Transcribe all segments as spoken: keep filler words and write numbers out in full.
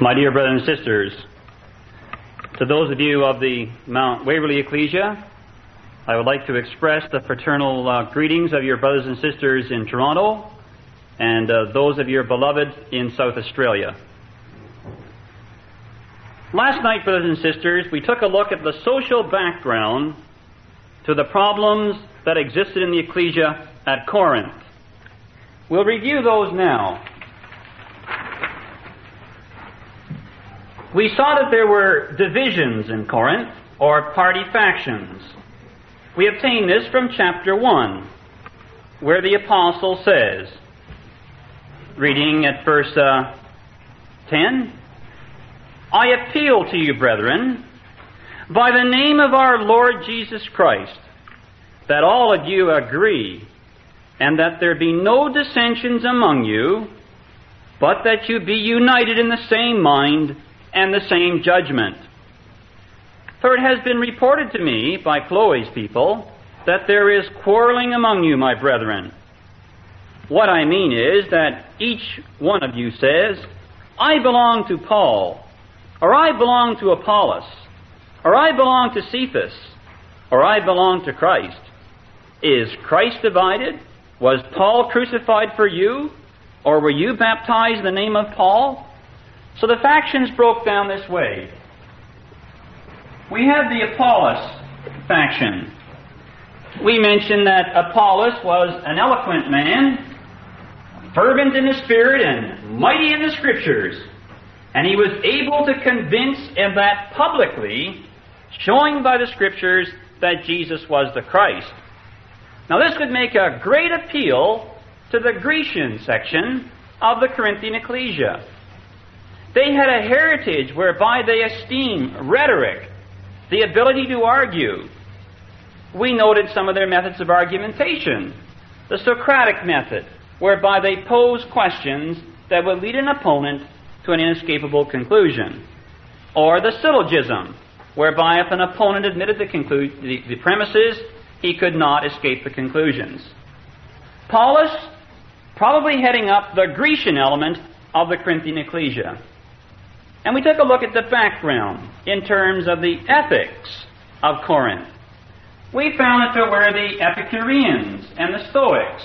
My dear brothers and sisters, to those of you of the Mount Waverly Ecclesia, I would like to express the fraternal uh, greetings of your brothers and sisters in Toronto and uh, those of your beloved in South Australia. Last night, brothers and sisters, we took a look at the social background to the problems that existed in the Ecclesia at Corinth. We'll review those now. We saw that there were divisions in Corinth, or party factions. We obtained this from chapter one, where the apostle says, reading at verse uh, ten, I appeal to you, brethren, by the name of our Lord Jesus Christ, that all of you agree, and that there be no dissensions among you, but that you be united in the same mind and the same judgment. For it has been reported to me by Chloe's people that there is quarreling among you, my brethren. What I mean is that each one of you says, I belong to Paul, or I belong to Apollos, or I belong to Cephas, or I belong to Christ. Is Christ divided? Was Paul crucified for you? Or were you baptized in the name of Paul? So the factions broke down this way. We had the Apollos faction. We mentioned that Apollos was an eloquent man, fervent in the Spirit and mighty in the Scriptures. And he was able to convince in that publicly, showing by the Scriptures that Jesus was the Christ. Now this would make a great appeal to the Grecian section of the Corinthian Ecclesia. They had a heritage whereby they esteemed rhetoric, the ability to argue. We noted some of their methods of argumentation. The Socratic method, whereby they pose questions that would lead an opponent to an inescapable conclusion. Or the syllogism, whereby if an opponent admitted the, conclu- the, the premises, he could not escape the conclusions. Paulus, probably heading up the Grecian element of the Corinthian Ecclesia. And we took a look at the background in terms of the ethics of Corinth. We found that there were the Epicureans and the Stoics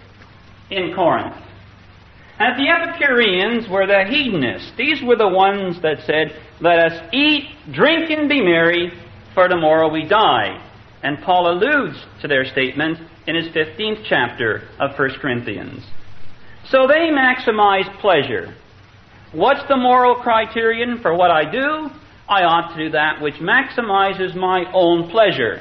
in Corinth. And the Epicureans were the hedonists. These were the ones that said, let us eat, drink, and be merry, for tomorrow we die. And Paul alludes to their statement in his fifteenth chapter of First Corinthians. So they maximize pleasure. What's the moral criterion for what I do? I ought to do that which maximizes my own pleasure.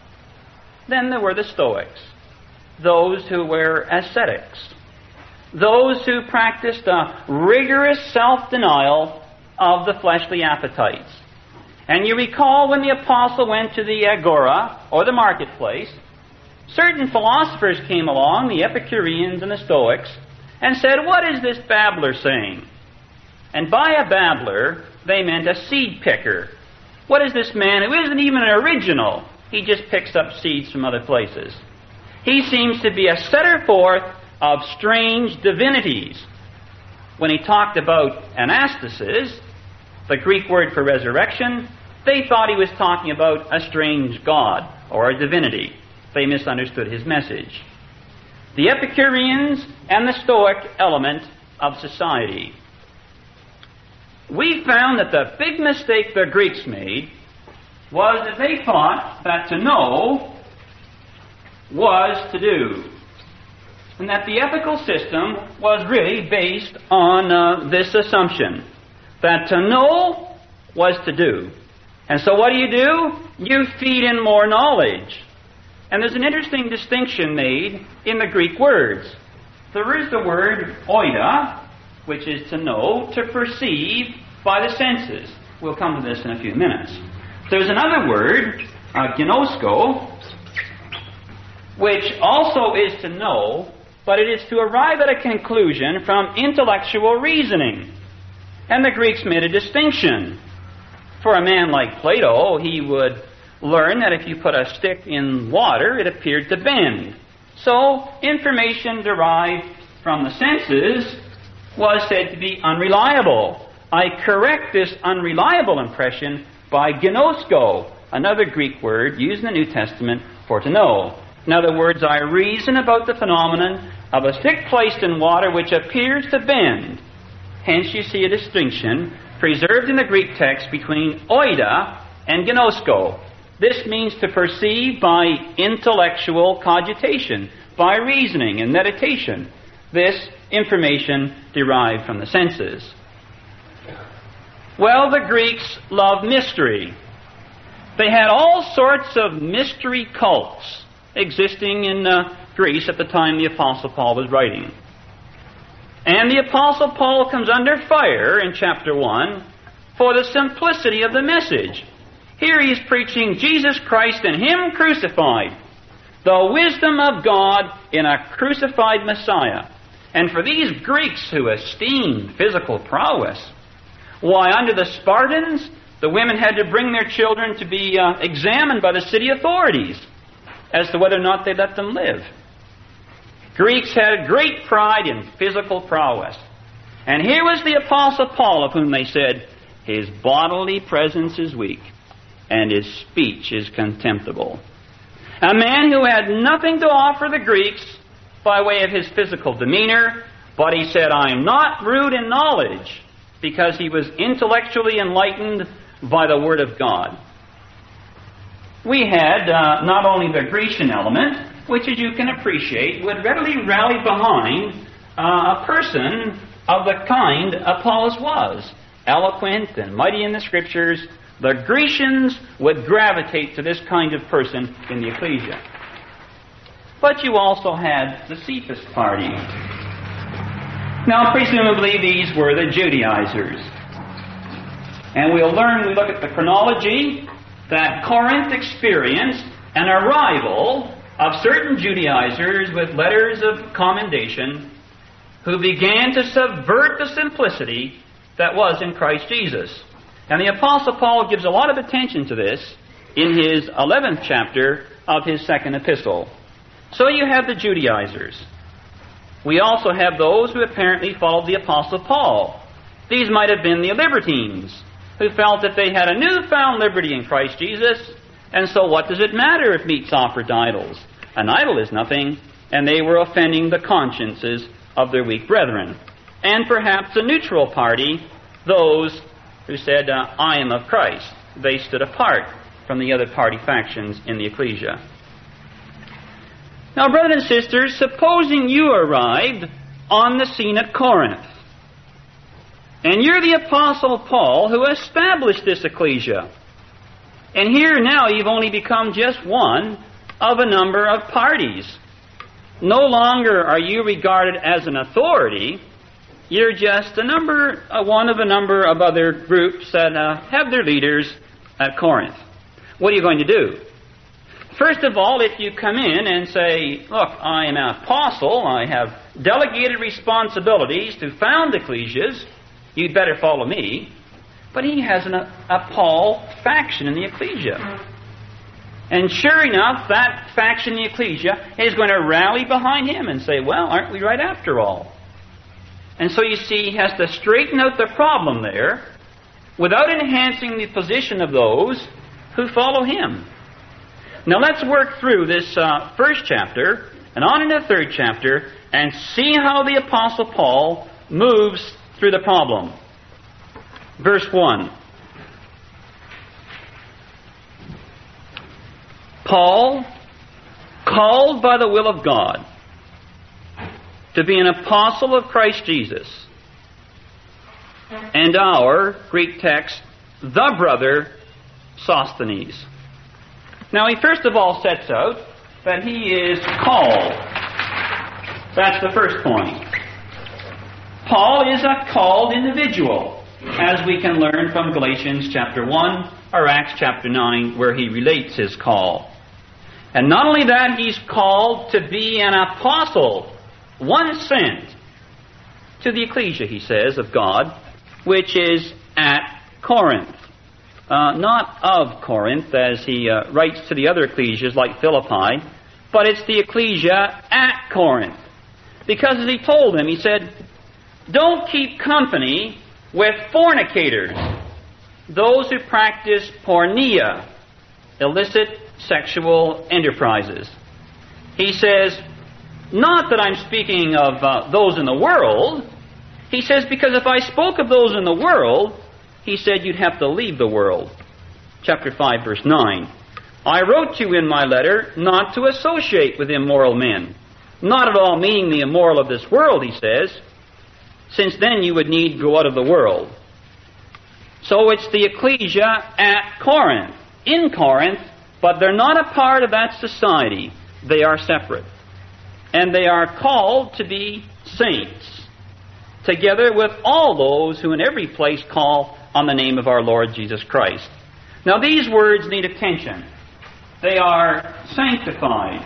Then there were the Stoics, those who were ascetics, those who practiced a rigorous self-denial of the fleshly appetites. And you recall when the apostle went to the agora, or the marketplace, certain philosophers came along, the Epicureans and the Stoics, and said, what is this babbler saying? And by a babbler, they meant a seed picker. What is this man who isn't even an original? He just picks up seeds from other places. He seems to be a setter forth of strange divinities. When he talked about anastasis, the Greek word for resurrection, they thought he was talking about a strange god or a divinity. They misunderstood his message. The Epicureans and the Stoic element of society. We found that the big mistake the Greeks made was that they thought that to know was to do. And that the ethical system was really based on uh, this assumption, that to know was to do. And so what do you do? You feed in more knowledge. And there's an interesting distinction made in the Greek words. There is the word oida, which is to know, to perceive by the senses. We'll come to this in a few minutes. There's another word, uh, gnosko, which also is to know, but it is to arrive at a conclusion from intellectual reasoning. And the Greeks made a distinction. For a man like Plato, he would learn that if you put a stick in water, it appeared to bend. So, information derived from the senses was said to be unreliable. I correct this unreliable impression by gnosko, another Greek word used in the New Testament for to know. In other words, I reason about the phenomenon of a stick placed in water which appears to bend. Hence you see a distinction preserved in the Greek text between oida and gnosko. This means to perceive by intellectual cogitation, by reasoning and meditation. This information derived from the senses. Well, the Greeks loved mystery. They had all sorts of mystery cults existing in uh, Greece at the time the Apostle Paul was writing. And the Apostle Paul comes under fire in chapter one for the simplicity of the message. Here he is preaching Jesus Christ and Him crucified, the wisdom of God in a crucified Messiah. And for these Greeks who esteemed physical prowess, why, under the Spartans, the women had to bring their children to be uh, examined by the city authorities as to whether or not they let them live. Greeks had great pride in physical prowess. And here was the Apostle Paul, of whom they said, his bodily presence is weak, and his speech is contemptible. A man who had nothing to offer the Greeks by way of his physical demeanor, but he said, I am not rude in knowledge, because he was intellectually enlightened by the Word of God. We had uh, not only the Grecian element, which, as you can appreciate, would readily rally behind uh, a person of the kind Apollos was, eloquent and mighty in the Scriptures. The Grecians would gravitate to this kind of person in the ecclesia. But you also had the Cephas party. Now, presumably, these were the Judaizers. And we'll learn, we look at the chronology, that Corinth experienced an arrival of certain Judaizers with letters of commendation who began to subvert the simplicity that was in Christ Jesus. And the Apostle Paul gives a lot of attention to this in his eleventh chapter of his second epistle. So you have the Judaizers. We also have those who apparently followed the Apostle Paul. These might have been the libertines, who felt that they had a newfound liberty in Christ Jesus, and so what does it matter if meat's offered to idols? An idol is nothing, and they were offending the consciences of their weak brethren. And perhaps a neutral party, those who said, uh, I am of Christ. They stood apart from the other party factions in the ecclesia. Now, brothers and sisters, supposing you arrived on the scene at Corinth, and you're the Apostle Paul who established this ecclesia, and here now you've only become just one of a number of parties. No longer are you regarded as an authority. You're just a number, uh, one of a number of other groups that uh, have their leaders at Corinth. What are you going to do? First of all, if you come in and say, look, I am an apostle, I have delegated responsibilities to found ecclesias, you'd better follow me. But he has an, a, a Paul faction in the ecclesia. And sure enough, that faction in the ecclesia is going to rally behind him and say, well, aren't we right after all? And so you see, he has to straighten out the problem there without enhancing the position of those who follow him. Now let's work through this uh, first chapter and on in the third chapter and see how the Apostle Paul moves through the problem. Verse one. Paul, called by the will of God to be an apostle of Christ Jesus, and our, Greek text, the brother Sosthenes. Now he first of all sets out that he is called. That's the first point. Paul is a called individual, as we can learn from Galatians chapter one or Acts chapter nine, where he relates his call. And not only that, he's called to be an apostle, one sent to the ecclesia, he says, of God, which is at Corinth. Uh, not of Corinth, as he uh, writes to the other ecclesias like Philippi, but it's the ecclesia at Corinth. Because as he told them, he said, don't keep company with fornicators, those who practice porneia, illicit sexual enterprises. He says, not that I'm speaking of uh, those in the world. He says, because if I spoke of those in the world, he said you'd have to leave the world. Chapter five, verse nine. I wrote to you in my letter not to associate with immoral men. Not at all meaning the immoral of this world, he says, since then you would need go out of the world. So it's the ecclesia at Corinth, in Corinth, but they're not a part of that society. They are separate. And they are called to be saints, together with all those who in every place call on the name of our Lord Jesus Christ. Now these words need attention. They are sanctified.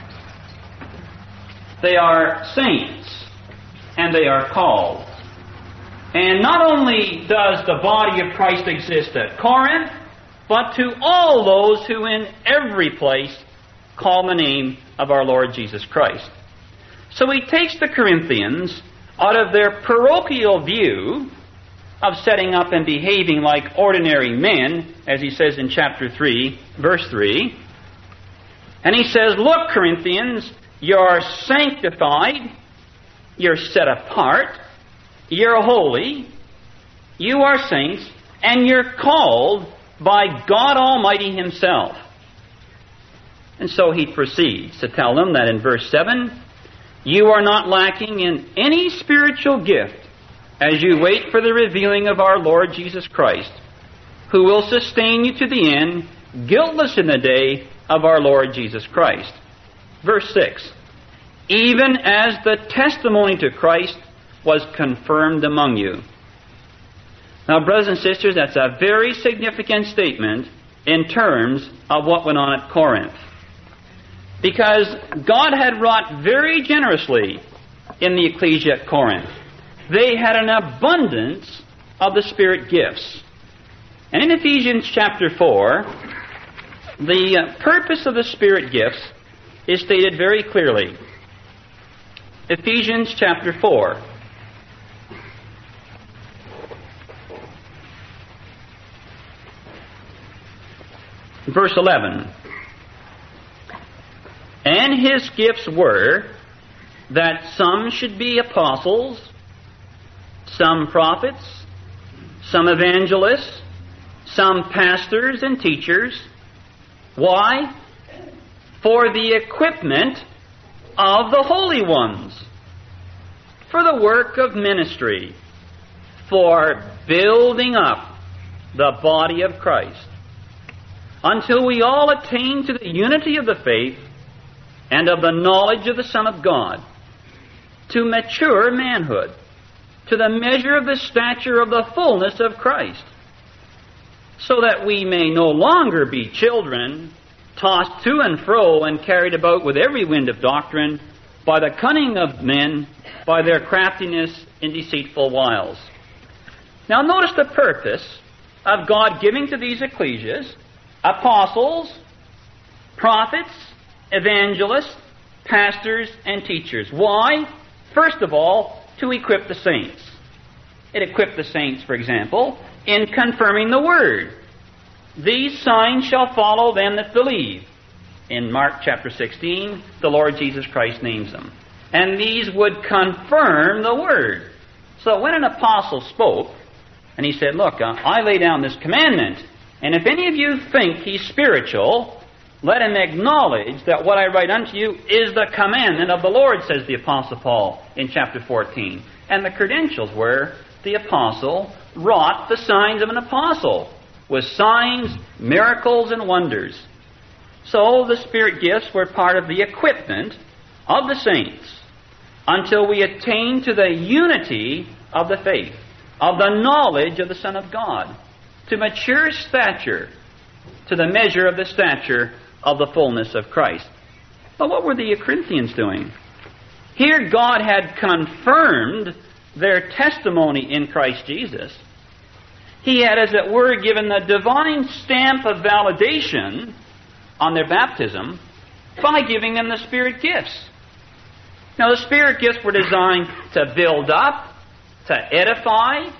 They are saints. And they are called. And not only does the body of Christ exist at Corinth, but to all those who in every place call the name of our Lord Jesus Christ. So he takes the Corinthians out of their parochial view of setting up and behaving like ordinary men, as he says in chapter three, verse three. And he says, look, Corinthians, you're sanctified, you're set apart, you're holy, you are saints, and you're called by God Almighty Himself. And so he proceeds to tell them that in verse seven, you are not lacking in any spiritual gift as you wait for the revealing of our Lord Jesus Christ, who will sustain you to the end, guiltless in the day of our Lord Jesus Christ. Verse six, even as the testimony to Christ was confirmed among you. Now, brothers and sisters, that's a very significant statement in terms of what went on at Corinth. Because God had wrought very generously in the ecclesia at Corinth. They had an abundance of the Spirit gifts. And in Ephesians chapter four, the purpose of the Spirit gifts is stated very clearly. Ephesians chapter four. Verse eleven. And his gifts were that some should be apostles, some prophets, some evangelists, some pastors and teachers. Why? For the equipment of the holy ones, for the work of ministry, for building up the body of Christ, until we all attain to the unity of the faith and of the knowledge of the Son of God, to mature manhood, to the measure of the stature of the fullness of Christ, so that we may no longer be children, tossed to and fro and carried about with every wind of doctrine, by the cunning of men, by their craftiness in deceitful wiles. Now notice the purpose of God giving to these ecclesias apostles, prophets, evangelists, pastors, and teachers. Why? First of all, to equip the saints. It equipped the saints, for example, in confirming the Word. These signs shall follow them that believe. In Mark chapter sixteen, the Lord Jesus Christ names them. And these would confirm the Word. So when an apostle spoke, and he said, look, uh, I lay down this commandment, and if any of you think he's spiritual, let him acknowledge that what I write unto you is the commandment of the Lord, says the Apostle Paul in chapter fourteen. And the credentials were the apostle wrought the signs of an apostle, with signs, miracles, and wonders. So the Spirit gifts were part of the equipment of the saints until we attain to the unity of the faith, of the knowledge of the Son of God, to mature stature, to the measure of the stature of the fullness of Christ. But what were the Corinthians doing? Here God had confirmed their testimony in Christ Jesus. He had, as it were, given the divine stamp of validation on their baptism by giving them the Spirit gifts. Now, the Spirit gifts were designed to build up, to edify,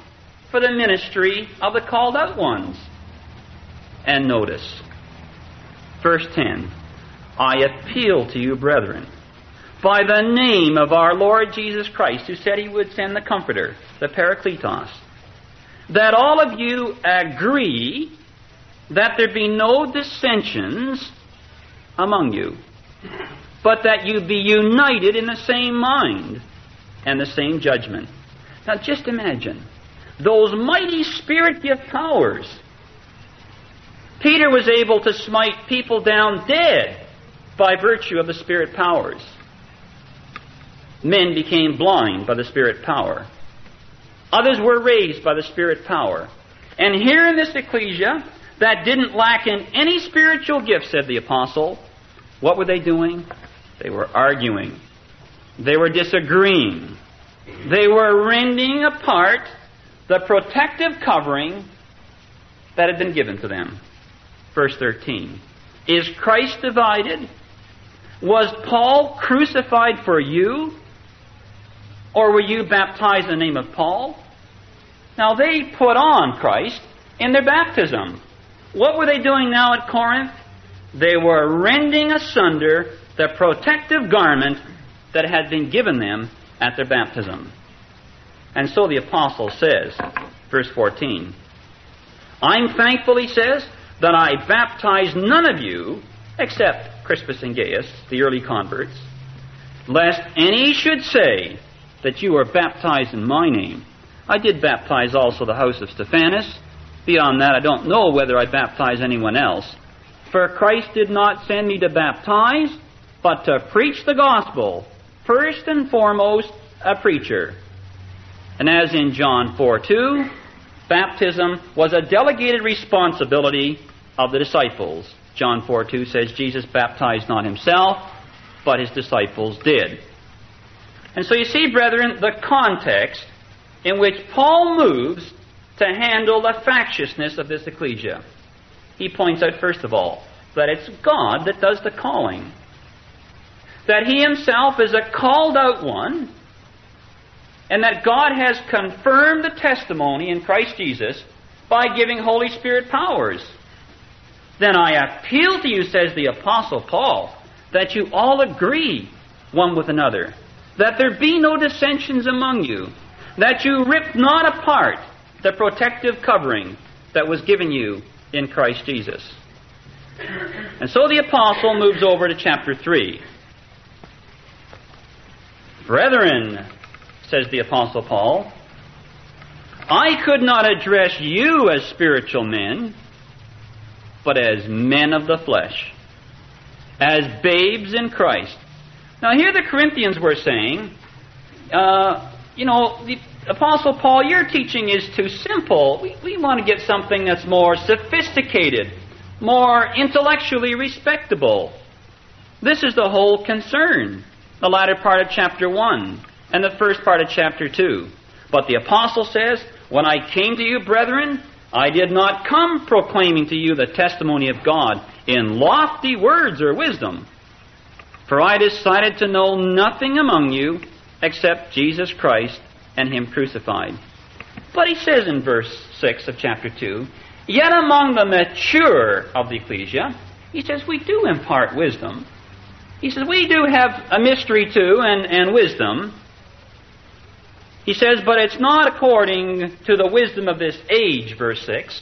for the ministry of the called out ones. And notice, verse ten, I appeal to you, brethren, by the name of our Lord Jesus Christ, who said he would send the Comforter, the Parakletos, that all of you agree that there be no dissensions among you, but that you be united in the same mind and the same judgment. Now just imagine those mighty Spirit-gift powers. Peter was able to smite people down dead by virtue of the Spirit powers. Men became blind by the Spirit power. Others were raised by the Spirit power. And here in this ecclesia, that didn't lack in any spiritual gift, said the apostle, what were they doing? They were arguing. They were disagreeing. They were rending apart the protective covering that had been given to them. Verse thirteen. Is Christ divided? Was Paul crucified for you? Or were you baptized in the name of Paul? Now they put on Christ in their baptism. What were they doing now at Corinth? They were rending asunder the protective garment that had been given them at their baptism. And so the apostle says, verse fourteen, I'm thankful, he says, that I baptized none of you except Crispus and Gaius, the early converts, lest any should say that you were baptized in my name. I did baptize also the house of Stephanas. Beyond that, I don't know whether I baptize anyone else. For Christ did not send me to baptize, but to preach the gospel, first and foremost, a preacher. And as in John four two, baptism was a delegated responsibility of the disciples. John four two says Jesus baptized not himself, but his disciples did. And so you see, brethren, the context in which Paul moves to handle the factiousness of this ecclesia. He points out, first of all, that it's God that does the calling. That he himself is a called out one, and that God has confirmed the testimony in Christ Jesus by giving Holy Spirit powers. Then I appeal to you, says the Apostle Paul, that you all agree one with another, that there be no dissensions among you, that you rip not apart the protective covering that was given you in Christ Jesus. And so the apostle moves over to chapter three. Brethren, says the apostle Paul, I could not address you as spiritual men, but as men of the flesh, as babes in Christ. Now here the Corinthians were saying, uh, you know, the Apostle Paul, your teaching is too simple. We, we want to get something that's more sophisticated, more intellectually respectable. This is the whole concern, the latter part of chapter one and the first part of chapter two. But the apostle says, when I came to you, brethren, I did not come proclaiming to you the testimony of God in lofty words or wisdom, for I decided to know nothing among you except Jesus Christ and him crucified. But he says in verse six of chapter two, yet among the mature of the ecclesia, he says, we do impart wisdom. He says, we do have a mystery too, and, and wisdom. He says, but it's not according to the wisdom of this age, verse six,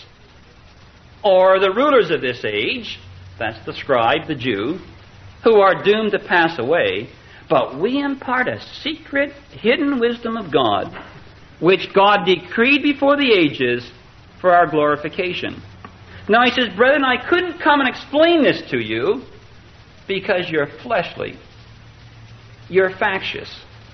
or the rulers of this age, that's the scribe, the Jew, who are doomed to pass away, but we impart a secret, hidden wisdom of God, which God decreed before the ages for our glorification. Now he says, brethren, I couldn't come and explain this to you because you're fleshly. You're factious.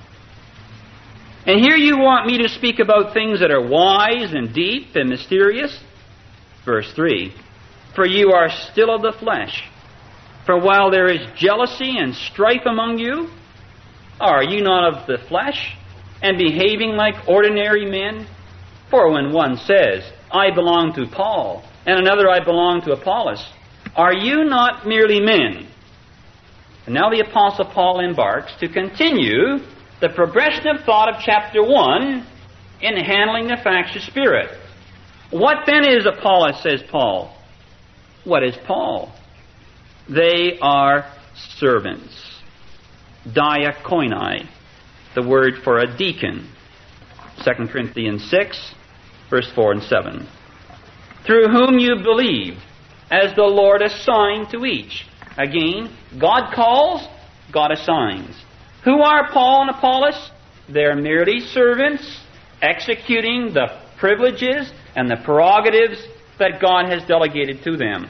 And here you want me to speak about things that are wise and deep and mysterious? Verse three, for you are still of the flesh. For while there is jealousy and strife among you, are you not of the flesh, and behaving like ordinary men? For when one says, I belong to Paul, and another, I belong to Apollos, are you not merely men? And now the Apostle Paul embarks to continue the progression of thought of chapter one in handling the factious spirit. What then is Apollos, says Paul? What is Paul? They are servants. Diakonoi, the word for a deacon. Second Corinthians six, verse four and seven. Through whom you believed, as the Lord assigned to each. Again, God calls, God assigns. Who are Paul and Apollos? They're merely servants executing the privileges and the prerogatives that God has delegated to them.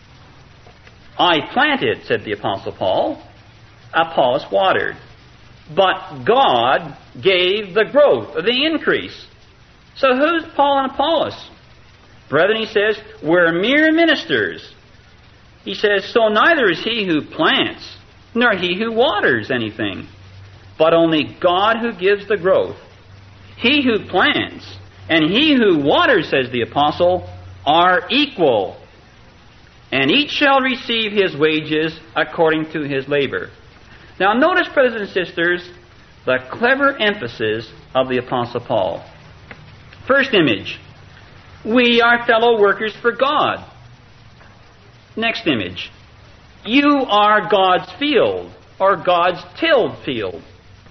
I planted, said the Apostle Paul. Apollos watered. But God gave the growth, the increase. So who's Paul and Apollos? Brethren, he says, we're mere ministers. He says, so neither is he who plants, nor he who waters anything, but only God who gives the growth. He who plants and he who waters, says the apostle, are equal, and each shall receive his wages according to his labor. Now notice, brothers and sisters, the clever emphasis of the Apostle Paul. First image, we are fellow workers for God. Next image, you are God's field, or God's tilled field.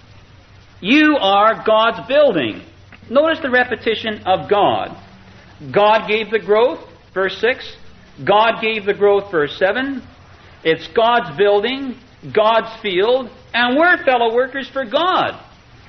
You are God's building. Notice the repetition of God. God gave the growth, verse six. God gave the growth, verse seven. It's God's building, God's field, and we're fellow workers for God.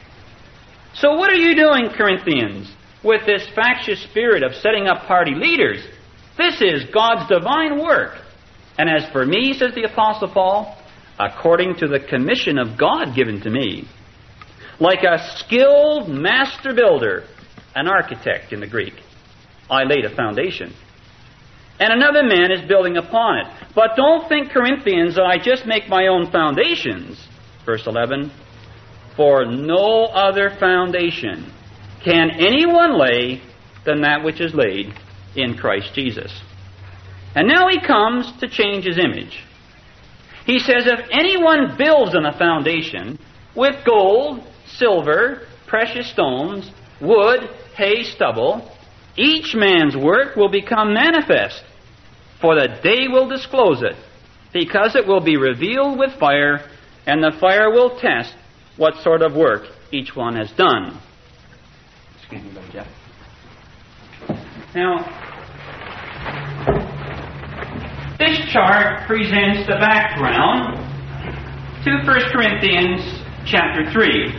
So what are you doing, Corinthians, with this factious spirit of setting up party leaders? This is God's divine work. And as for me, says the Apostle Paul, according to the commission of God given to me, like a skilled master builder, an architect in the Greek, I laid a foundation, and another man is building upon it. But don't think, Corinthians, that I just make my own foundations. Verse eleven, for no other foundation can anyone lay than that which is laid in Christ Jesus. And now he comes to change his image. He says, if anyone builds on a foundation with gold, silver, precious stones, wood, hay, stubble, each man's work will become manifest, for the day will disclose it, because it will be revealed with fire, and the fire will test what sort of work each one has done. Excuse me, Brother Jeff. Now, this chart presents the background to First Corinthians chapter three.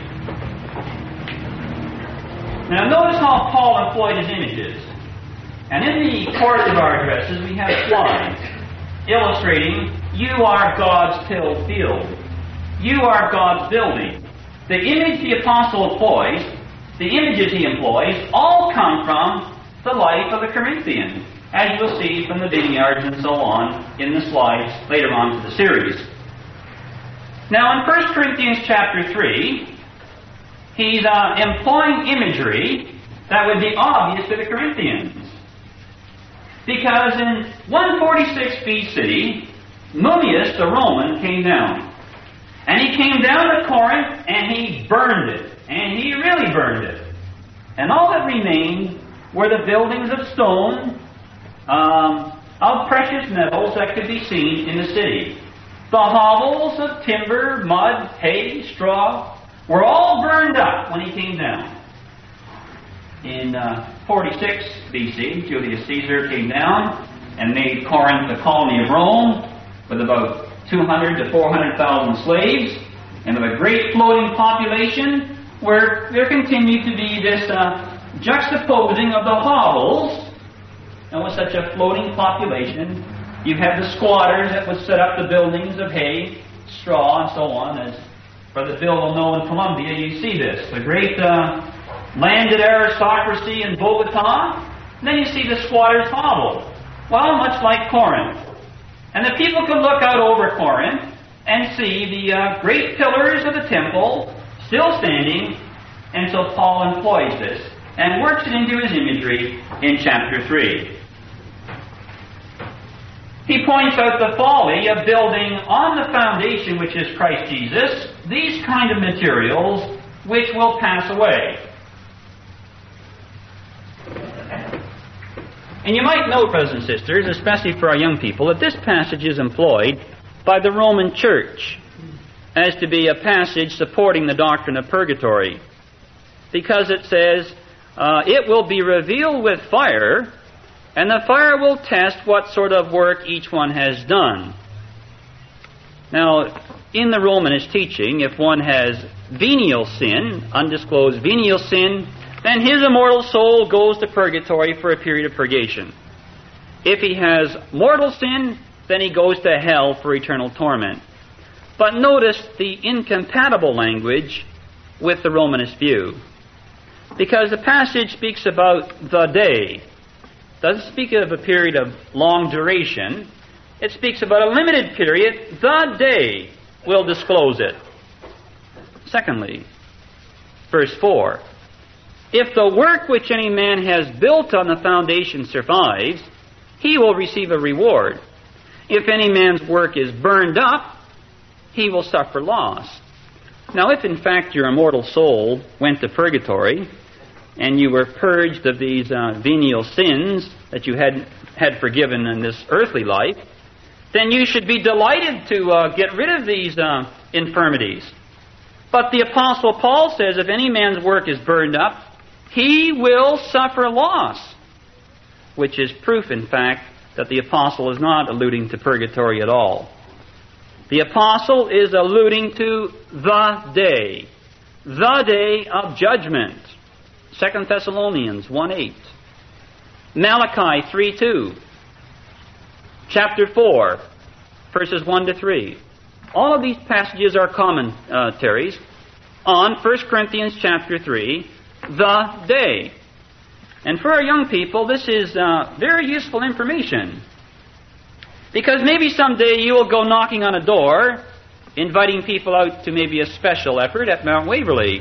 Now notice how Paul employed his images. And in the course of our addresses we have slides illustrating you are God's tilled field. You are God's building. The image the apostle employs, the images he employs, all come from the life of the Corinthians, as you'll see from the vineyards and so on in the slides later on to the series. Now in First Corinthians chapter three, he's uh, employing imagery that would be obvious to the Corinthians. Because in one forty-six B C, Mummius the Roman came down. And he came down to Corinth and he burned it. And he really burned it. And all that remained were the buildings of stone, um, of precious metals that could be seen in the city. The hovels of timber, mud, hay, straw were all burned up when he came down. In uh, forty-six B C, Julius Caesar came down and made Corinth a colony of Rome with about two hundred to four hundred thousand slaves, and with a great floating population, where there continued to be this uh, juxtaposing of the hovels. And with such a floating population, you have the squatters that would set up the buildings of hay, straw, and so on. As Brother Bill will know in Colombia, you see this. The great uh, landed aristocracy in Bogota, and then you see the squatters' hovel. Well, much like Corinth. And the people could look out over Corinth and see the uh, great pillars of the temple still standing, and so Paul employs this and works it into his imagery in chapter three. He points out the folly of building on the foundation, which is Christ Jesus, these kind of materials which will pass away. And you might note, brothers and sisters, especially for our young people, that this passage is employed by the Roman Church as to be a passage supporting the doctrine of purgatory, because it says, uh, it will be revealed with fire, and the fire will test what sort of work each one has done. Now, in the Romanist teaching, if one has venial sin, undisclosed venial sin, then his immortal soul goes to purgatory for a period of purgation. If he has mortal sin, then he goes to hell for eternal torment. But notice the incompatible language with the Romanist view, because the passage speaks about the day. It doesn't speak of a period of long duration. It speaks about a limited period. The day will disclose it. Secondly, verse four. If the work which any man has built on the foundation survives, he will receive a reward. If any man's work is burned up, he will suffer loss. Now, if in fact your immortal soul went to purgatory, and you were purged of these uh, venial sins that you had had forgiven in this earthly life, then you should be delighted to uh, get rid of these uh, infirmities. But the Apostle Paul says if any man's work is burned up, he will suffer loss, which is proof, in fact, that the Apostle is not alluding to purgatory at all. The Apostle is alluding to the day, the day of judgment. Second Thessalonians one eight, Malachi three two, chapter four, verses one to three. All of these passages are commentaries on First Corinthians chapter three, the day. And for our young people, this is uh, very useful information, because maybe someday you will go knocking on a door, inviting people out to maybe a special effort at Mount Waverly.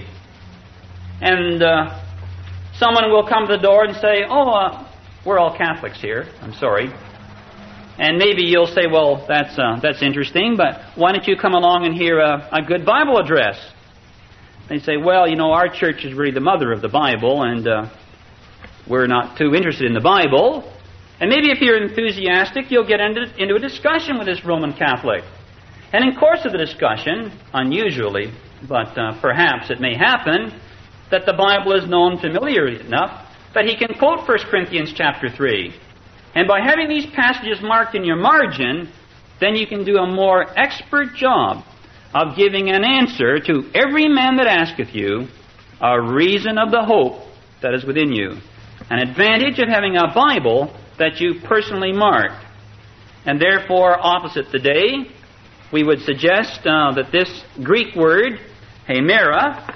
And uh, someone will come to the door and say, oh, uh, we're all Catholics here. I'm sorry. And maybe you'll say, well, that's uh, that's interesting, but why don't you come along and hear a, a good Bible address? They say, well, you know, our church is really the mother of the Bible, and uh, we're not too interested in the Bible. And maybe if you're enthusiastic, you'll get into, into a discussion with this Roman Catholic. And in course of the discussion, unusually, but uh, perhaps it may happen, that the Bible is known familiarly enough that he can quote First Corinthians chapter three. And by having these passages marked in your margin, then you can do a more expert job of giving an answer to every man that asketh you a reason of the hope that is within you. An advantage of having a Bible that you personally marked. And therefore, opposite the day, we would suggest uh, that this Greek word, hemera,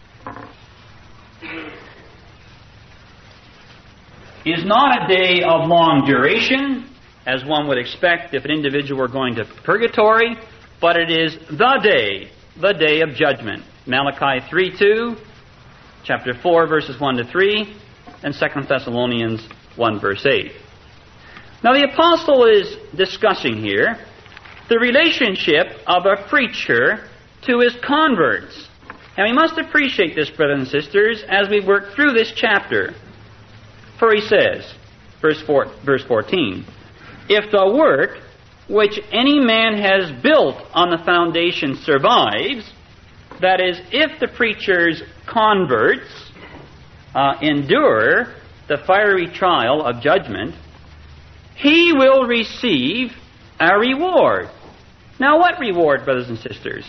is not a day of long duration, as one would expect if an individual were going to purgatory, but it is the day, the day of judgment. Malachi three two, chapter four, verses one to three, and Second Thessalonians one, verse eight. Now the Apostle is discussing here the relationship of a preacher to his converts. And we must appreciate this, brothers and sisters, as we work through this chapter. For he says, verse, four, verse fourteen, if the work which any man has built on the foundation survives, that is, if the preacher's converts uh, endure the fiery trial of judgment, he will receive a reward. Now, what reward, brothers and sisters?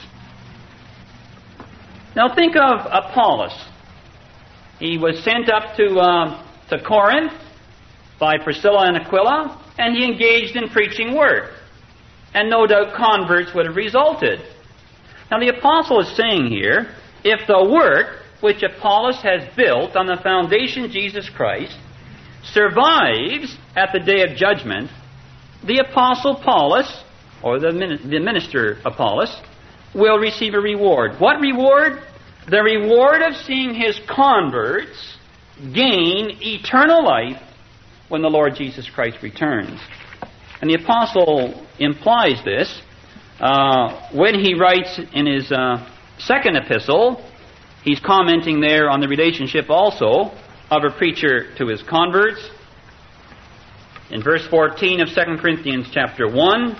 Now, think of Apollos. He was sent up to, uh, to Corinth by Priscilla and Aquila, and he engaged in preaching work. And no doubt converts would have resulted. Now, the Apostle is saying here, if the work which Apollos has built on the foundation Jesus Christ survives at the day of judgment, the Apostle Paulus, or the minister Apollos, will receive a reward. What reward? The reward of seeing his converts gain eternal life when the Lord Jesus Christ returns. And the Apostle implies this uh, when he writes in his uh, second epistle. He's commenting there on the relationship also of a preacher to his converts. In verse fourteen of Second Corinthians chapter one,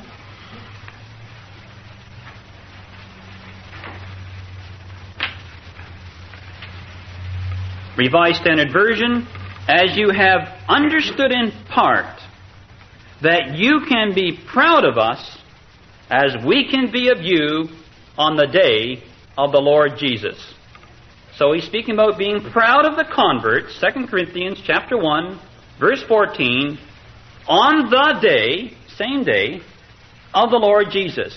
Revised Standard Version, as you have understood in part, that you can be proud of us as we can be of you on the day of the Lord Jesus. So he's speaking about being proud of the converts, Second Corinthians chapter one, verse fourteen, on the day, same day, of the Lord Jesus.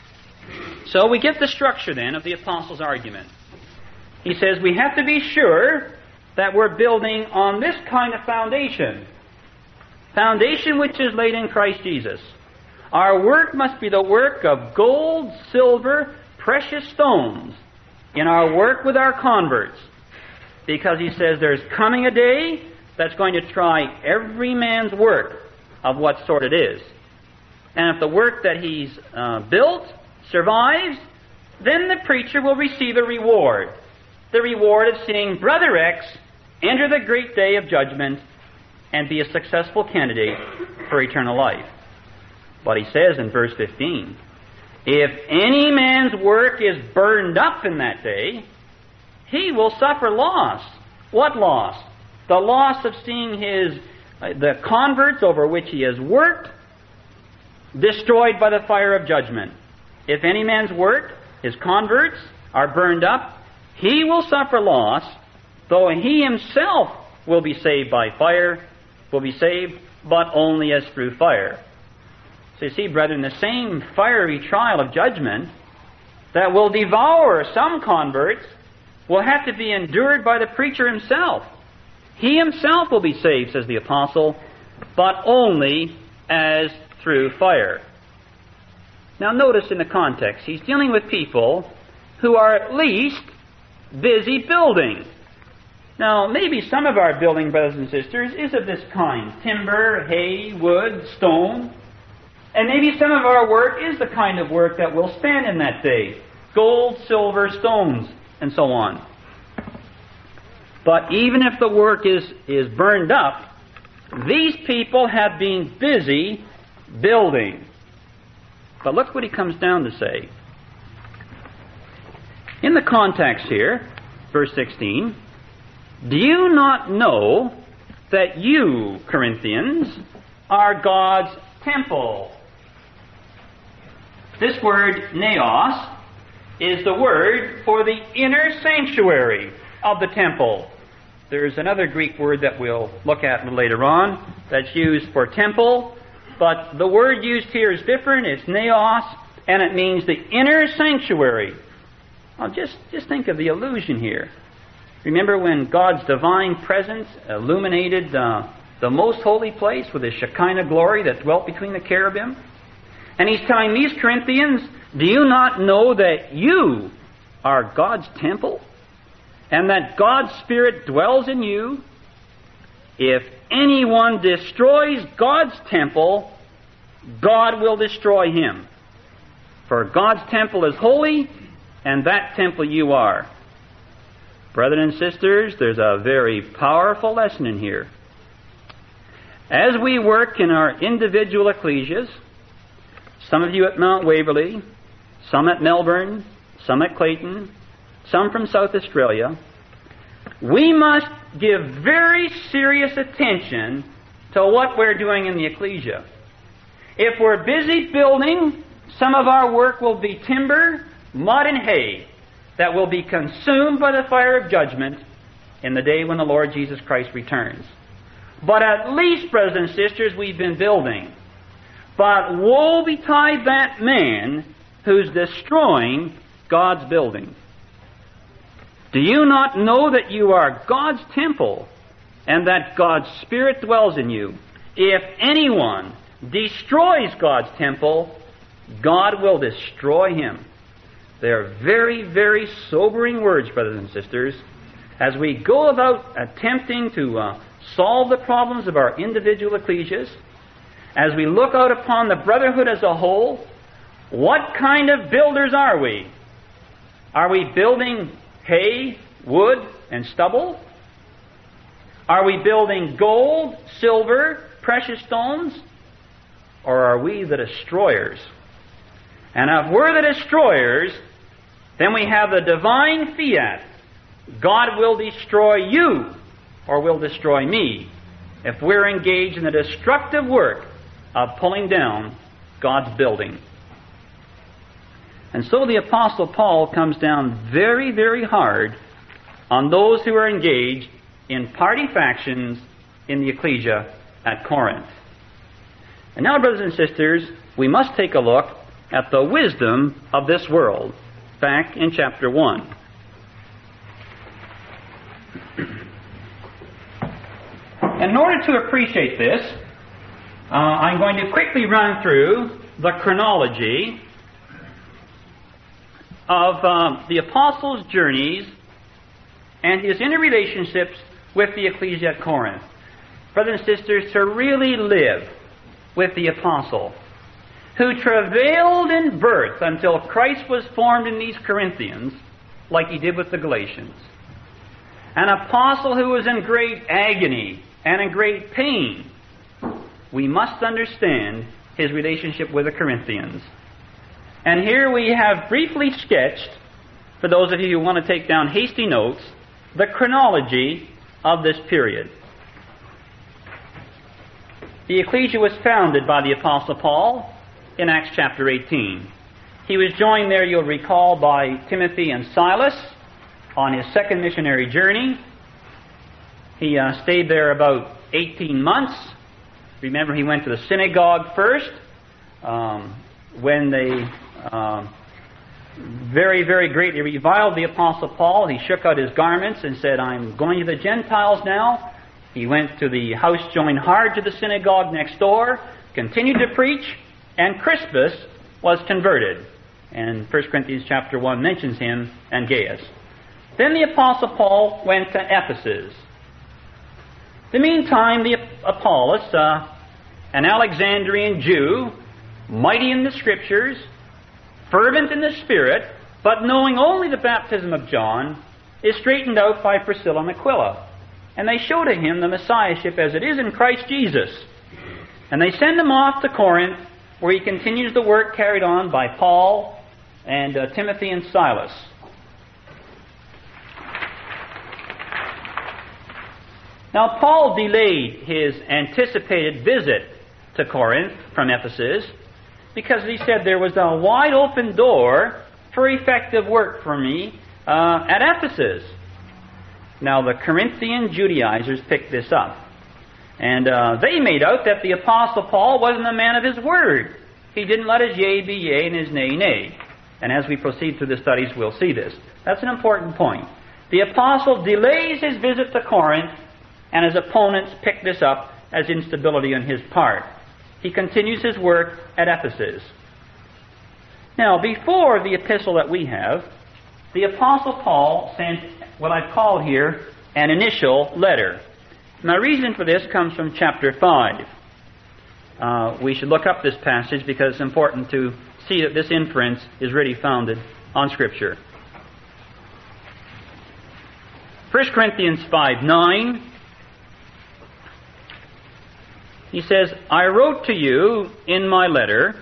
So we get the structure then of the apostle's argument. He says we have to be sure that we're building on this kind of foundation. Foundation which is laid in Christ Jesus. Our work must be the work of gold, silver, precious stones in our work with our converts. Because he says there's coming a day that's going to try every man's work of what sort it is. And if the work that he's uh, built survives, then the preacher will receive a reward. The reward of seeing Brother X enter the great day of judgment and be a successful candidate for eternal life. But he says in verse fifteen, if any man's work is burned up in that day, he will suffer loss. What loss? The loss of seeing his uh, the converts over which he has worked destroyed by the fire of judgment. If any man's work, his converts, are burned up, he will suffer loss, though he himself will be saved by fire, will be saved, but only as through fire. So you see, brethren, the same fiery trial of judgment that will devour some converts will have to be endured by the preacher himself. He himself will be saved, says the apostle, but only as through fire. Now notice in the context, he's dealing with people who are at least busy building. Now, maybe some of our building, brothers and sisters, is of this kind. Timber, hay, wood, stone. And maybe some of our work is the kind of work that will stand in that day. Gold, silver, stones, and so on. But even if the work is, is burned up, these people have been busy building. But look what he comes down to say. In the context here, verse sixteen, do you not know that you, Corinthians, are God's temple? This word, naos, is the word for the inner sanctuary of the temple. There's another Greek word that we'll look at later on that's used for temple, but the word used here is different. It's naos, and it means the inner sanctuary. Now just, just think of the illusion here. Remember when God's divine presence illuminated uh, the most holy place with His Shekinah glory that dwelt between the cherubim? And He's telling these Corinthians, do you not know that you are God's temple? And that God's Spirit dwells in you? If anyone destroys God's temple, God will destroy him. For God's temple is holy, and that temple you are. Brethren and sisters, there's a very powerful lesson in here. As we work in our individual ecclesias, some of you at Mount Waverley, some at Melbourne, some at Clayton, some from South Australia, we must give very serious attention to what we're doing in the ecclesia. If we're busy building, some of our work will be timber, mud, and hay that will be consumed by the fire of judgment in the day when the Lord Jesus Christ returns. But at least, brothers and sisters, we've been building. But woe betide that man who's destroying God's building. Do you not know that you are God's temple and that God's Spirit dwells in you? If anyone destroys God's temple, God will destroy him. They are very, very sobering words, brothers and sisters, as we go about attempting to uh, solve the problems of our individual ecclesias, as we look out upon the brotherhood as a whole. What kind of builders are we? Are we building hay, wood, and stubble? Are we building gold, silver, precious stones, or are we the destroyers? And if we're the destroyers, then we have the divine fiat. God will destroy you, or will destroy me, if we're engaged in the destructive work of pulling down God's building. And so the Apostle Paul comes down very, very hard on those who are engaged in party factions in the ecclesia at Corinth. And now, brothers and sisters, we must take a look at the wisdom of this world, back in chapter one. In order to appreciate this, uh, I'm going to quickly run through the chronology of uh, the apostles' journeys and his interrelationships with the ecclesia at Corinth. Brothers and sisters, to really live with the apostle who travailed in birth until Christ was formed in these Corinthians, like he did with the Galatians. An apostle who was in great agony and in great pain. We must understand his relationship with the Corinthians. And here we have briefly sketched, for those of you who want to take down hasty notes, the chronology of this period. The ecclesia was founded by the Apostle Paul in Acts chapter eighteen. He was joined there, you'll recall, by Timothy and Silas on his second missionary journey. He uh, stayed there about eighteen months. Remember, he went to the synagogue first, um, when they uh, very, very greatly reviled the Apostle Paul. He shook out his garments and said, I'm going to the Gentiles now. He went to the house joined hard to the synagogue next door, continued to preach, and Crispus was converted. And First Corinthians chapter one mentions him and Gaius. Then the Apostle Paul went to Ephesus. In the meantime, the Apollos, uh, an Alexandrian Jew, mighty in the Scriptures, fervent in the Spirit, but knowing only the baptism of John, is straightened out by Priscilla and Aquila. And they show to him the Messiahship as it is in Christ Jesus. And they send him off to Corinth, where he continues the work carried on by Paul and uh, Timothy and Silas. Now, Paul delayed his anticipated visit to Corinth from Ephesus because he said there was a wide open door for effective work for me uh, at Ephesus. Now, the Corinthian Judaizers picked this up. And uh, they made out that the Apostle Paul wasn't a man of his word. He didn't let his yea be yea and his nay nay. And as we proceed through the studies, we'll see this. That's an important point. The Apostle delays his visit to Corinth, and his opponents pick this up as instability on his part. He continues his work at Ephesus. Now, before the epistle that we have, the Apostle Paul sent what I've called here an initial letter. My reason for this comes from chapter five. Uh, we should look up this passage because it's important to see that this inference is really founded on Scripture. First Corinthians five nine. He says, I wrote to you in my letter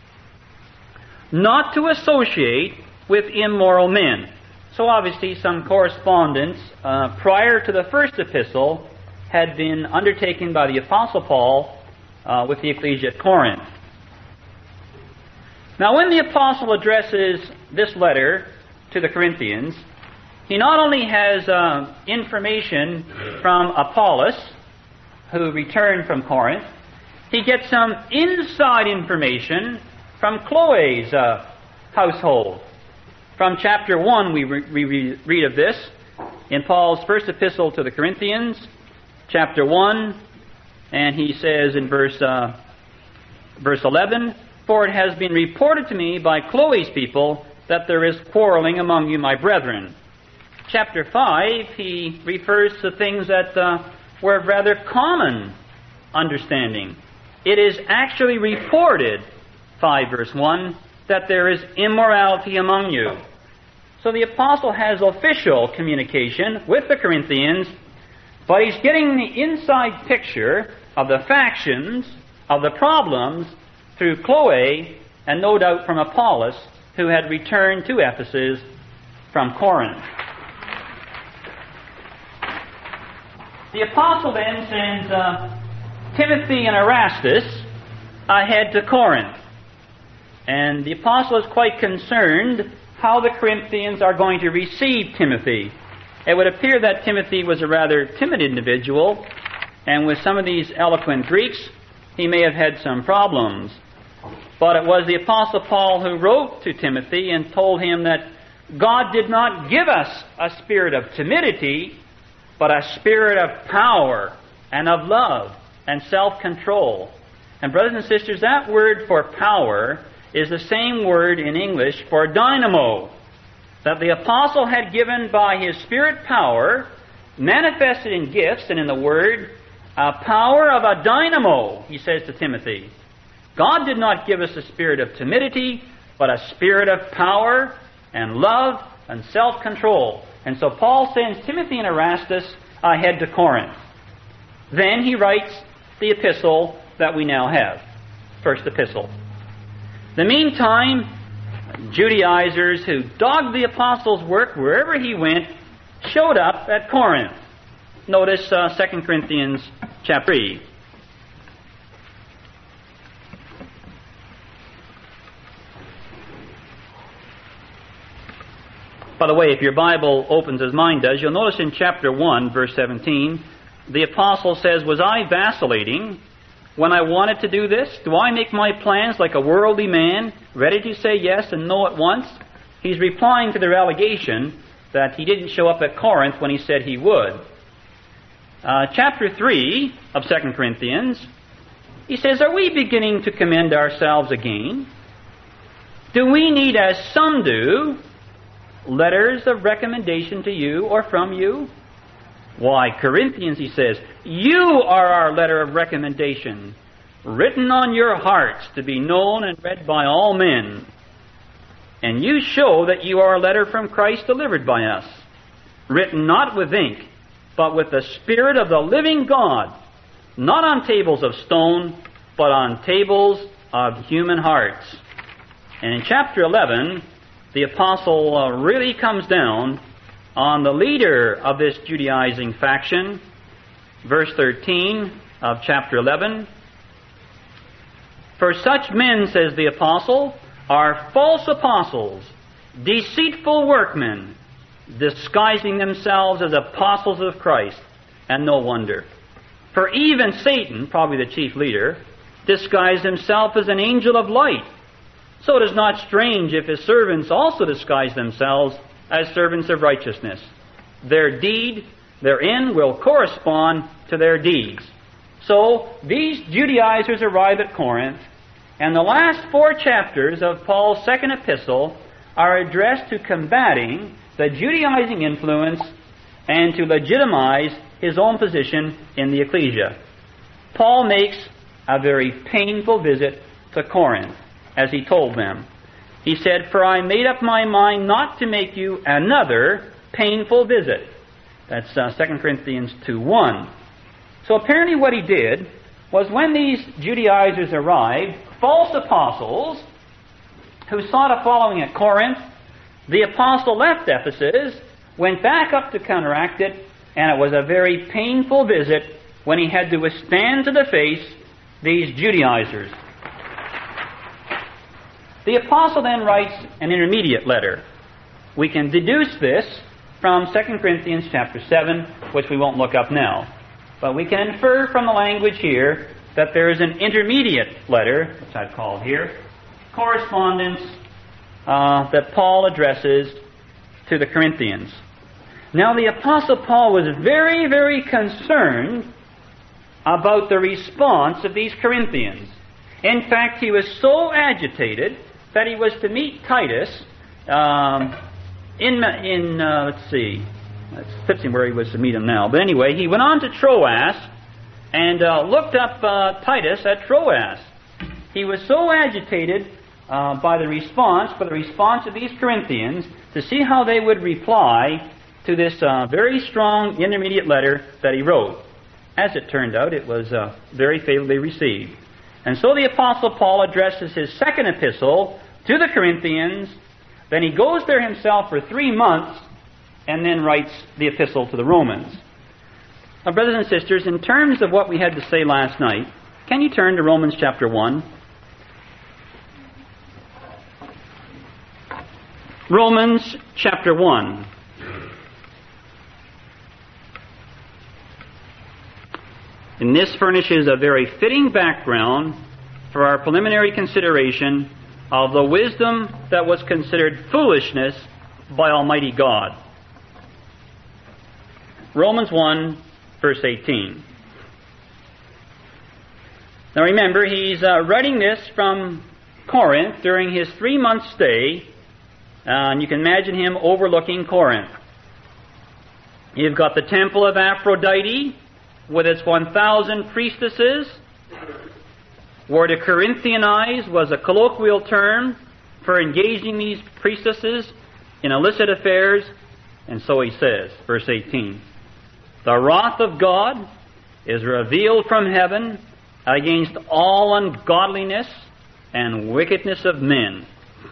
not to associate with immoral men. So obviously some correspondence uh, prior to the first epistle had been undertaken by the Apostle Paul uh, with the ecclesia at Corinth. Now when the Apostle addresses this letter to the Corinthians, he not only has uh, information from Apollos, who returned from Corinth, he gets some inside information from Chloe's uh, household. From chapter one we, re- we read of this in Paul's first epistle to the Corinthians, chapter one, and he says in verse uh, verse eleven, For it has been reported to me by Chloe's people that there is quarreling among you, my brethren. Chapter five, he refers to things that uh, were of rather common understanding. It is actually reported, five verse one, that there is immorality among you. So the apostle has official communication with the Corinthians, but he's getting the inside picture of the factions, of the problems, through Chloe, and no doubt from Apollos, who had returned to Ephesus from Corinth. The apostle then sends uh, Timothy and Erastus ahead to Corinth. And the apostle is quite concerned how the Corinthians are going to receive Timothy. It would appear that Timothy was a rather timid individual, and with some of these eloquent Greeks, he may have had some problems. But it was the Apostle Paul who wrote to Timothy and told him that God did not give us a spirit of timidity, but a spirit of power and of love and self-control. And brothers and sisters, that word for power is the same word in English for dynamo, that the apostle had given by his Spirit power, manifested in gifts and in the Word, a power of a dynamo, he says to Timothy. God did not give us a spirit of timidity, but a spirit of power and love and self-control. And so Paul sends Timothy and Erastus ahead to Corinth. Then he writes the epistle that we now have, first epistle. In the meantime, Judaizers who dogged the apostle's work wherever he went showed up at Corinth. Notice uh, Second Corinthians chapter three. By the way, if your Bible opens as mine does, you'll notice in chapter one, verse seventeen, the apostle says, "Was I vacillating when I wanted to do this? Do I make my plans like a worldly man, ready to say yes and no at once?" He's replying to their allegation that he didn't show up at Corinth when he said he would. Uh, chapter three of Second Corinthians, he says, "Are we beginning to commend ourselves again? Do we need, as some do, letters of recommendation to you or from you? Why, Corinthians," he says, "you are our letter of recommendation, written on your hearts to be known and read by all men. And you show that you are a letter from Christ delivered by us, written not with ink, but with the Spirit of the living God, not on tables of stone, but on tables of human hearts." And in chapter eleven, the apostle uh, really comes down on the leader of this Judaizing faction. Verse thirteen of chapter eleven. "For such men," says the apostle, "are false apostles, deceitful workmen, disguising themselves as apostles of Christ." And no wonder. "For even Satan," probably the chief leader, "disguised himself as an angel of light. So it is not strange if his servants also disguise themselves as servants of righteousness. Their deed, their end, will correspond to their deeds." So these Judaizers arrive at Corinth, and the last four chapters of Paul's second epistle are addressed to combating the Judaizing influence and to legitimize his own position in the ecclesia. Paul makes a very painful visit to Corinth, as he told them. He said, "For I made up my mind not to make you another painful visit." That's uh, Second Corinthians two one. So apparently what he did was, when these Judaizers arrived, false apostles who sought a following at Corinth, the apostle left Ephesus, went back up to counteract it, and it was a very painful visit when he had to withstand to the face these Judaizers. The apostle then writes an intermediate letter. We can deduce this from Second Corinthians chapter seven, which we won't look up now. But we can infer from the language here that there is an intermediate letter, which I've called here, correspondence uh, that Paul addresses to the Corinthians. Now, the apostle Paul was very, very concerned about the response of these Corinthians. In fact, he was so agitated that he was to meet Titus um, in, in uh, let's see, it fits him where he was to meet him now. But anyway, he went on to Troas and uh, looked up uh, Titus at Troas. He was so agitated uh, by the response, by the response of these Corinthians, to see how they would reply to this uh, very strong intermediate letter that he wrote. as it turned out, it was uh, very favorably received. And so the Apostle Paul addresses his second epistle to the Corinthians. Then he goes there himself for three months and then writes the epistle to the Romans. Now, brothers and sisters, in terms of what we had to say last night, can you turn to Romans chapter one? Romans chapter one. And this furnishes a very fitting background for our preliminary consideration of the wisdom that was considered foolishness by Almighty God. Romans one, verse eighteen. Now remember, he's uh, writing this from Corinth during his three-month stay, uh, and you can imagine him overlooking Corinth. You've got the temple of Aphrodite with its one thousand priestesses, where to Corinthianize was a colloquial term for engaging these priestesses in illicit affairs. And so he says, verse eighteen, "The wrath of God is revealed from heaven against all ungodliness and wickedness of men,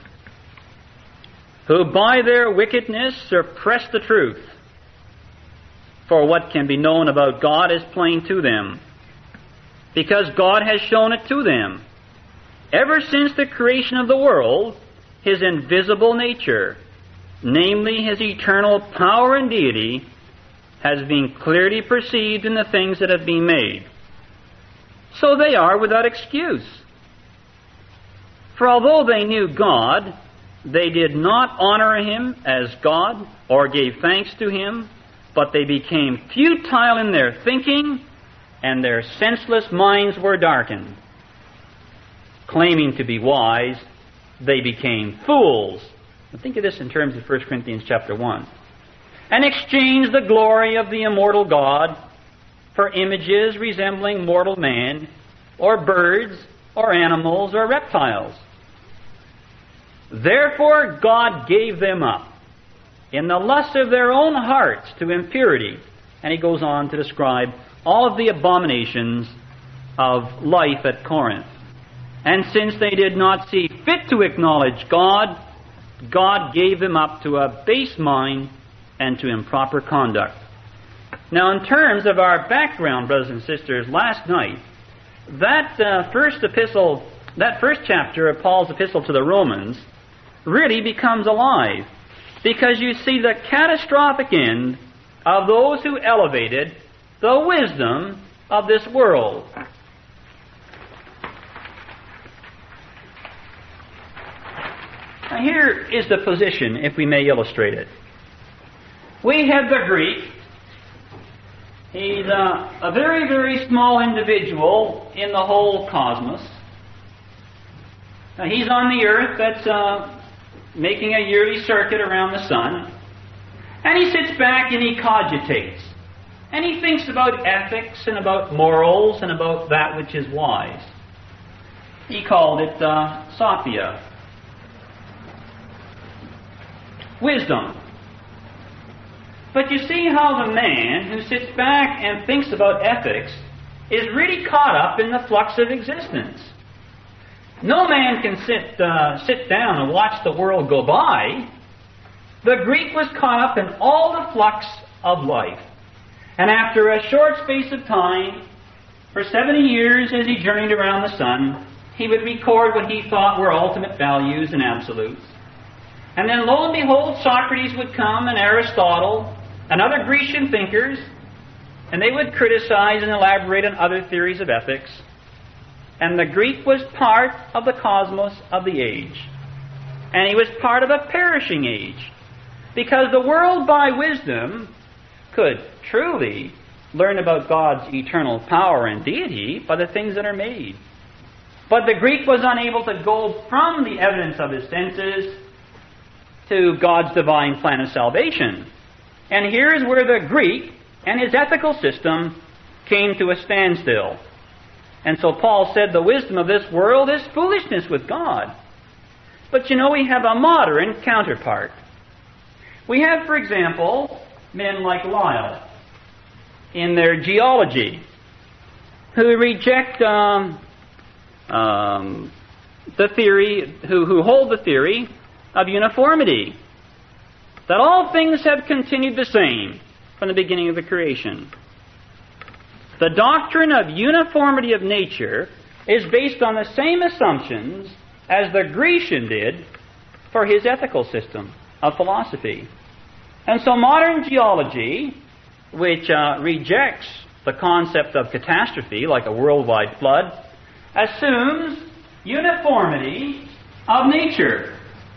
who by their wickedness suppress the truth. For what can be known about God is plain to them, because God has shown it to them. Ever since the creation of the world, His invisible nature, namely His eternal power and deity, has been clearly perceived in the things that have been made. So they are without excuse. For although they knew God, they did not honor Him as God or gave thanks to Him, but they became futile in their thinking, and their senseless minds were darkened. Claiming to be wise, they became fools." Now think of this in terms of First Corinthians chapter one. "And exchanged the glory of the immortal God for images resembling mortal man, or birds, or animals, or reptiles. Therefore God gave them up in the lust of their own hearts to impurity." And he goes on to describe all of the abominations of life at Corinth. "And since they did not see fit to acknowledge God, God gave them up to a base mind and to improper conduct." Now, in terms of our background, brothers and sisters, last night, that uh, first epistle, that first chapter of Paul's epistle to the Romans really becomes alive, because you see the catastrophic end of those who elevated the wisdom of this world. Now here is the position, if we may illustrate it. We have the Greek. He's a, a very, very small individual in the whole cosmos. Now he's on the earth that's uh, making a yearly circuit around the sun. And he sits back and he cogitates. And he thinks about ethics and about morals and about that which is wise. He called it uh, Sophia. Wisdom. But you see how the man who sits back and thinks about ethics is really caught up in the flux of existence. No man can sit uh, sit down and watch the world go by. The Greek was caught up in all the flux of life. And after a short space of time, for seventy years as he journeyed around the sun, he would record what he thought were ultimate values and absolutes. And then lo and behold, Socrates would come, and Aristotle, and other Grecian thinkers, and they would criticize and elaborate on other theories of ethics. And the Greek was part of the cosmos of the age. And he was part of a perishing age. Because the world by wisdom could truly learn about God's eternal power and deity by the things that are made. But the Greek was unable to go from the evidence of his senses to God's divine plan of salvation. And here's where the Greek and his ethical system came to a standstill. And so Paul said the wisdom of this world is foolishness with God. But you know, we have a modern counterpart. We have, for example, men like Lyell in their geology. who reject um, um, the theory, who, who hold the theory of uniformity, that all things have continued the same from the beginning of the creation. The doctrine of uniformity of nature is based on the same assumptions as the Grecian did for his ethical system of philosophy. And so modern geology, which uh, rejects the concept of catastrophe, like a worldwide flood, assumes uniformity of nature.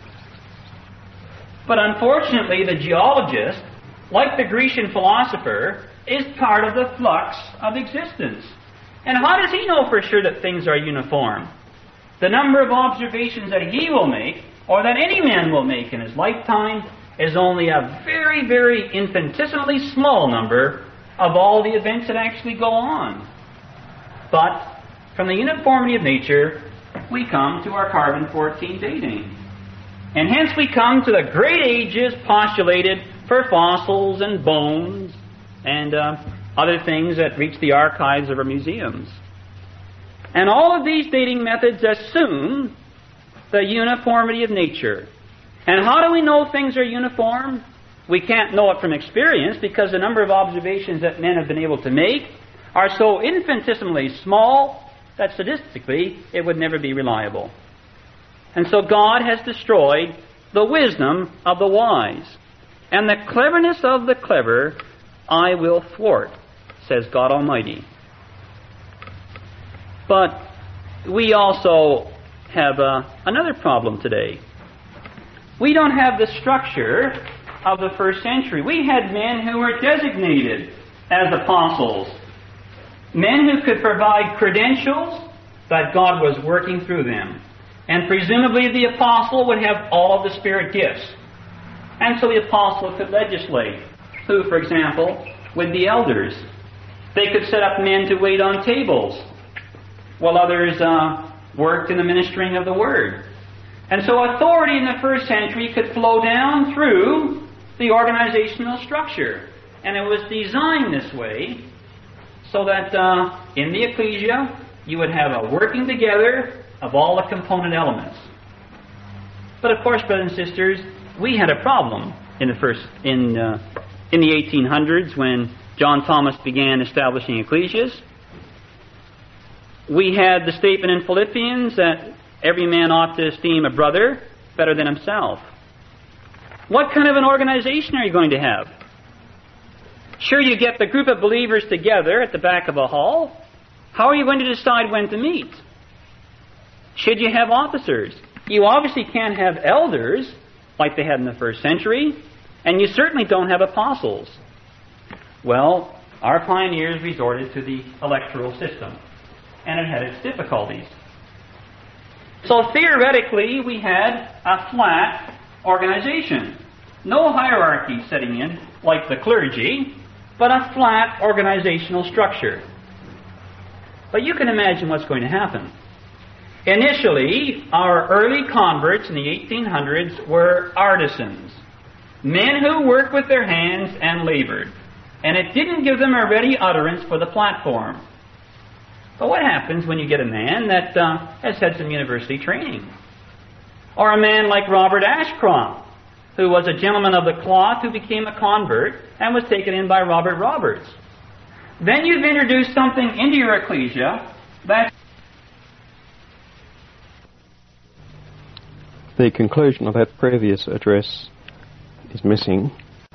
But unfortunately, the geologist, like the Grecian philosopher, is part of the flux of existence. And how does he know for sure that things are uniform? The number of observations that he will make, or that any man will make in his lifetime, is only a very, very infinitesimally small number of all the events that actually go on. But from the uniformity of nature, we come to our carbon fourteen dating. And hence we come to the great ages postulated for fossils and bones and uh, other things that reach the archives of our museums. And all of these dating methods assume the uniformity of nature. And how do we know things are uniform? We can't know it from experience because the number of observations that men have been able to make are so infinitesimally small that statistically it would never be reliable. And so God has destroyed the wisdom of the wise. And the cleverness of the clever I will thwart, says God Almighty. But we also have uh, another problem today. We don't have the structure of the first century. We had men who were designated as apostles, men who could provide credentials that God was working through them. And presumably the apostle would have all of the Spirit gifts. And so the apostle could legislate. Who, for example, would be elders. They could set up men to wait on tables, while others uh, worked in the ministering of the Word. And so authority in the first century could flow down through the organizational structure. And it was designed this way so that uh, in the ecclesia you would have a working together of all the component elements. But of course, brothers and sisters, we had a problem in the first in uh, in the eighteen hundreds when John Thomas began establishing ecclesias. We had the statement in Philippians that every man ought to esteem a brother better than himself. What kind of an organization are you going to have? Sure, you get the group of believers together at the back of a hall. How are you going to decide when to meet? Should you have officers? You obviously can't have elders like they had in the first century, and you certainly don't have apostles. Well, our pioneers resorted to the electoral system, and it had its difficulties. So theoretically, we had a flat organization. No hierarchy setting in like the clergy, but a flat organizational structure. But you can imagine what's going to happen. Initially, our early converts in the eighteen hundreds were artisans, men who worked with their hands and labored, and it didn't give them a ready utterance for the platform. But what happens when you get a man that uh, has had some university training? Or a man like Robert Ashcroft, who was a gentleman of the cloth who became a convert and was taken in by Robert Roberts. Then you've introduced something into your ecclesia that... The conclusion of that previous address is missing.